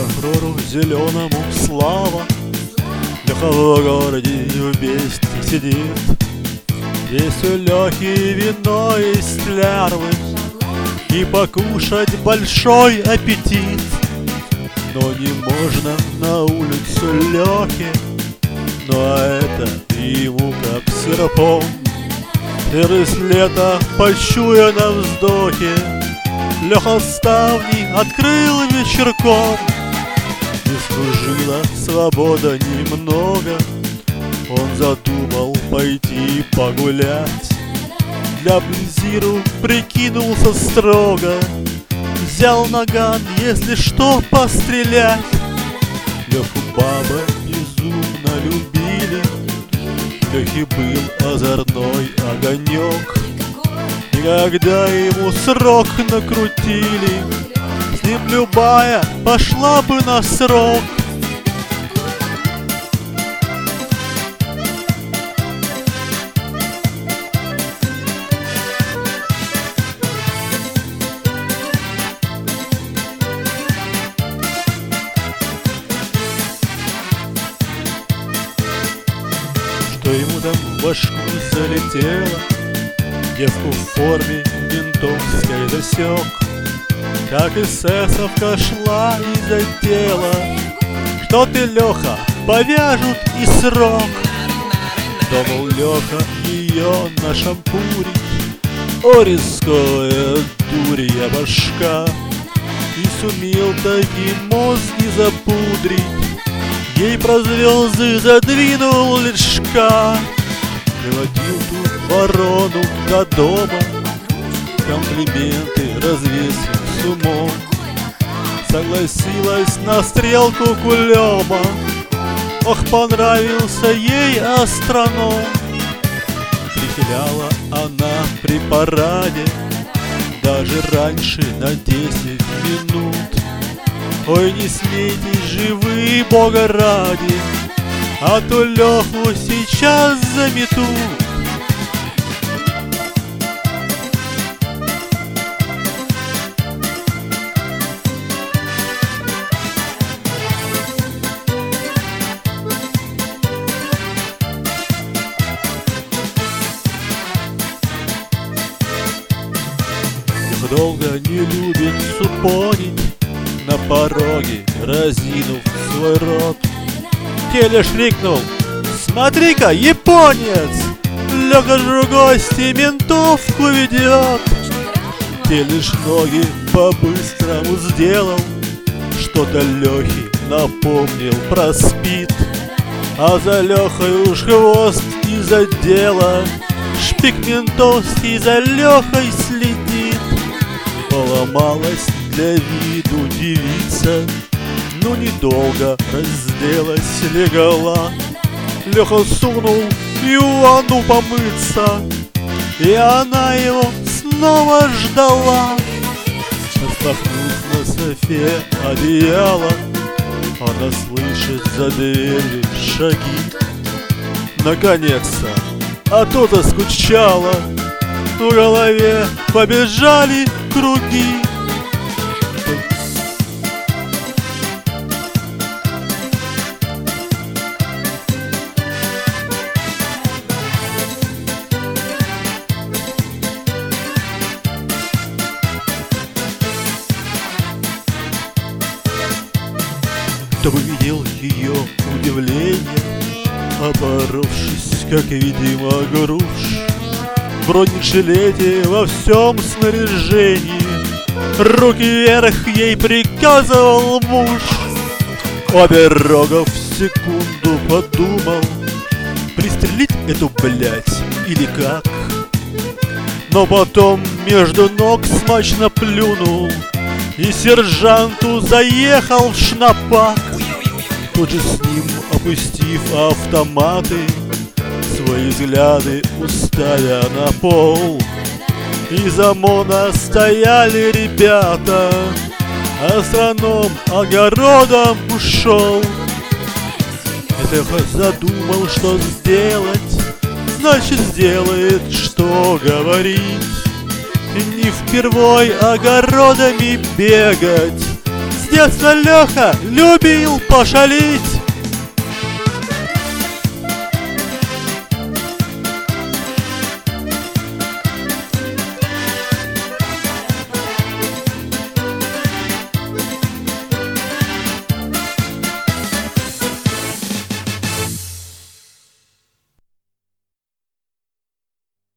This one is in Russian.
прокурору зеленому слава. Леха в городе вместе сидит. Есть у Лехи вино из клярвы и покушать большой аппетит. Но не можно на улицу Лехе, ну а это ему как сиропом. Через лето, почуя на вздохе, Леха ставни открыл вечерком. Не служила свобода немного, он задумал пойти погулять. Для Близиру прикинулся строго, взял наган, если что, пострелять. Леху бабы безумно любили, в Лехе был озорной огонек. И когда ему срок накрутили, с ним любая пошла бы на срок. Что ему там в башку залетело, девку в форме ментовской засек. Как эсэсовка шла и затела, что ты, Леха, повяжут и срок. Думал Леха ее нашампурить, о, рисковая дурья башка. И сумел таки мозги запудрить, ей про звезды задвинул лишка. Приводил тут ворону до дома, комплименты развесил с умом. Согласилась на стрелку кулема, ох, понравился ей астроном. Прихиляла она при параде даже раньше на 10 минут. Ой, не смейтесь же вы, Бога ради, а то Леху сейчас заметут. Леха долго не любит супонить, на пороге разинув свой рот. Телеш крикнул: смотри-ка, японец! Леха же в гости ментовку ведет. Телеш ноги по-быстрому сделал, что-то Лехе напомнил про спид. А за Лехой уж хвост из отдела, шпик ментовский за Лехой следит. Поломалась для виду девица, но недолго разделась легла. Леха сунул и в ванну помыться, и она его снова ждала. Распахнув на софе одеяло, она слышит за дверью шаги. Наконец-то, а то заскучала, в голове побежали круги. Кто бы видел ее удивление, опоровшись, как видимо, груш, в бронежилете во всем снаряжении, руки вверх ей приказывал муж. Оберогов в секунду подумал, пристрелить эту блядь или как. Но потом между ног смачно плюнул и сержанту заехал в шнапак. Тут же с ним, опустив автоматы, свои взгляды уставя на пол, из ОМОНа стояли ребята, астроном огородом ушел. Леха задумал, что сделать, значит сделает, что говорить. Не впервой огородами бегать, детства Леха любил пошалить.